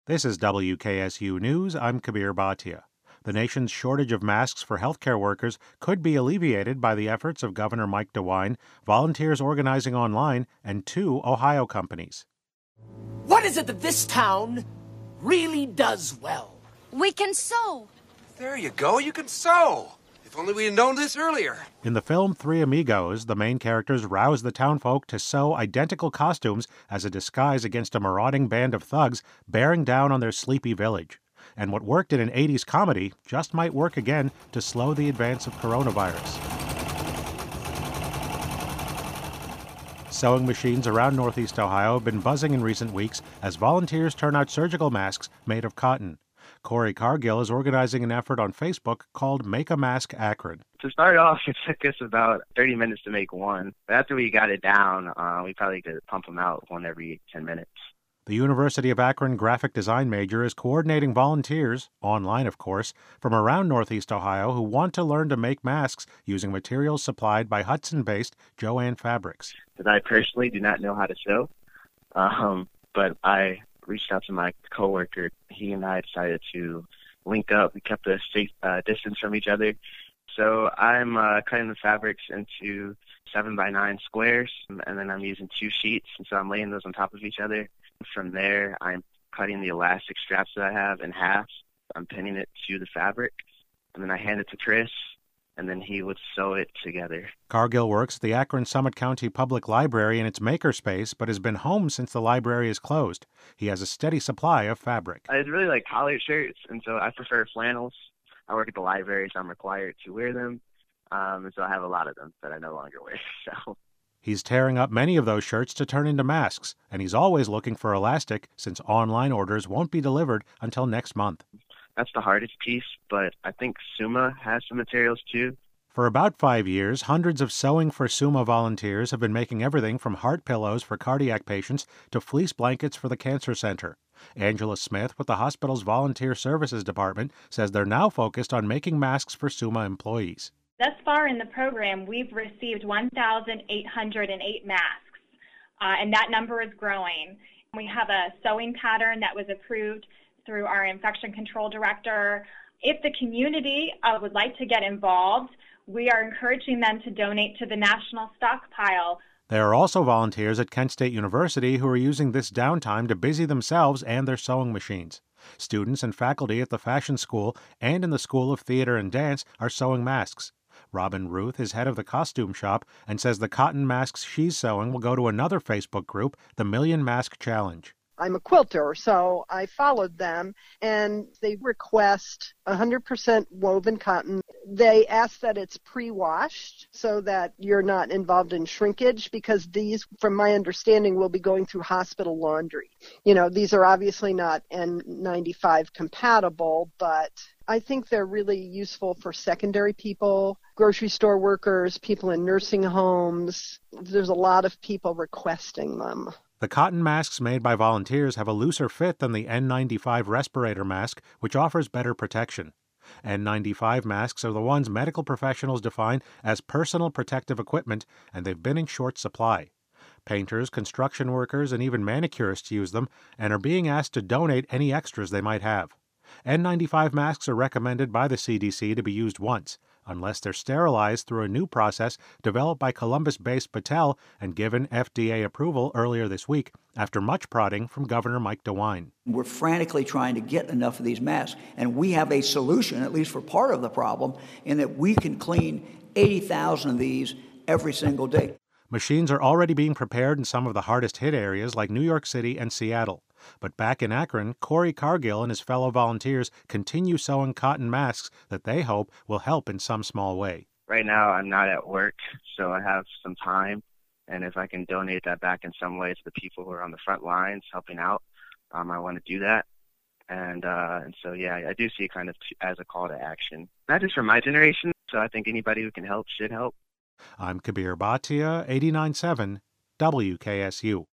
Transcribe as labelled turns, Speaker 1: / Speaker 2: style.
Speaker 1: This is WKSU News. I'm Kabir Bhatia. The nation's shortage of masks for healthcare workers could be alleviated by the efforts of Governor Mike DeWine, volunteers organizing online, and 2 Ohio companies.
Speaker 2: What is it that this town really does well?
Speaker 3: We can sew.
Speaker 4: There you go, you can sew. If only we had known this earlier.
Speaker 1: In the film Three Amigos, the main characters rouse the townfolk to sew identical costumes as a disguise against a marauding band of thugs bearing down on their sleepy village. And what worked in an 80s comedy just might work again to slow the advance of coronavirus. Sewing machines around Northeast Ohio have been buzzing in recent weeks as volunteers turn out surgical masks made of cotton. Corey Cargill is organizing an effort on Facebook called Make a Mask Akron.
Speaker 5: To start off, it took us about 30 minutes to make one. But after we got it down, we probably could pump them out one every 10 minutes.
Speaker 1: The University of Akron graphic design major is coordinating volunteers, online of course, from around Northeast Ohio who want to learn to make masks using materials supplied by Hudson-based Jo-Ann Fabrics.
Speaker 5: Because I personally do not know how to sew, but I reached out to my coworker. He and I decided to link up. We kept a safe distance from each other. So I'm cutting the fabrics into 7x9 squares, and then I'm using 2 sheets, and so I'm laying those on top of each other. From there, I'm cutting the elastic straps that I have in half. I'm pinning it to the fabric, and then I hand it to Chris, and then he would sew it together.
Speaker 1: Cargill works at the Akron Summit County Public Library in its makerspace, but has been home since the library is closed. He has a steady supply of fabric.
Speaker 5: I really like collared shirts, and so I prefer flannels. I work at the library, so I'm required to wear them, and so I have a lot of them that I no longer wear. So
Speaker 1: he's tearing up many of those shirts to turn into masks, and he's always looking for elastic since online orders won't be delivered until next month.
Speaker 5: That's the hardest piece, but I think Suma has some materials too.
Speaker 1: For about 5 years, hundreds of Sewing for Suma volunteers have been making everything from heart pillows for cardiac patients to fleece blankets for the Cancer Center. Angela Smith with the hospital's Volunteer Services Department says they're now focused on making masks for Suma employees.
Speaker 6: Thus far in the program, we've received 1,808 masks, and that number is growing. We have a sewing pattern that was approved through our infection control director. If the community would like to get involved, we are encouraging them to donate to the national stockpile.
Speaker 1: There are also volunteers at Kent State University who are using this downtime to busy themselves and their sewing machines. Students and faculty at the Fashion School and in the School of Theater and Dance are sewing masks. Robin Ruth is head of the costume shop and says the cotton masks she's sewing will go to another Facebook group, the Million Mask Challenge.
Speaker 7: I'm a quilter, so I followed them, and they request 100% woven cotton. They ask that it's pre-washed so that you're not involved in shrinkage, because these, from my understanding, will be going through hospital laundry. You know, these are obviously not N95 compatible, but I think they're really useful for secondary people, grocery store workers, people in nursing homes. There's a lot of people requesting them.
Speaker 1: The cotton masks made by volunteers have a looser fit than the N95 respirator mask, which offers better protection. N95 masks are the ones medical professionals define as personal protective equipment, and they've been in short supply. Painters, construction workers, and even manicurists use them and are being asked to donate any extras they might have. N95 masks are recommended by the CDC to be used once, unless they're sterilized through a new process developed by Columbus-based Battelle and given FDA approval earlier this week after much prodding from Governor Mike DeWine.
Speaker 8: We're frantically trying to get enough of these masks, and we have a solution, at least for part of the problem, in that we can clean 80,000 of these every single day.
Speaker 1: Machines are already being prepared in some of the hardest-hit areas like New York City and Seattle. But back in Akron, Corey Cargill and his fellow volunteers continue sewing cotton masks that they hope will help in some small way.
Speaker 5: Right now, I'm not at work, so I have some time, and if I can donate that back in some way to the people who are on the front lines helping out, I want to do that. And so, yeah, I do see it kind of as a call to action, not just for my generation, so I think anybody who can help should help.
Speaker 1: I'm Kabir Bhatia, 89.7 WKSU.